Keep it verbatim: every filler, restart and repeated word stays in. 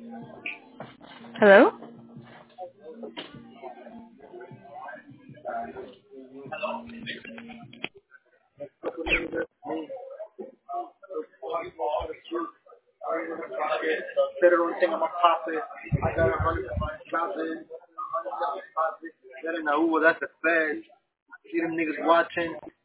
Hello? Better on thing on my pocket. I got a hundred in my closet. That in the Uber, that's a fad. See them niggas watching.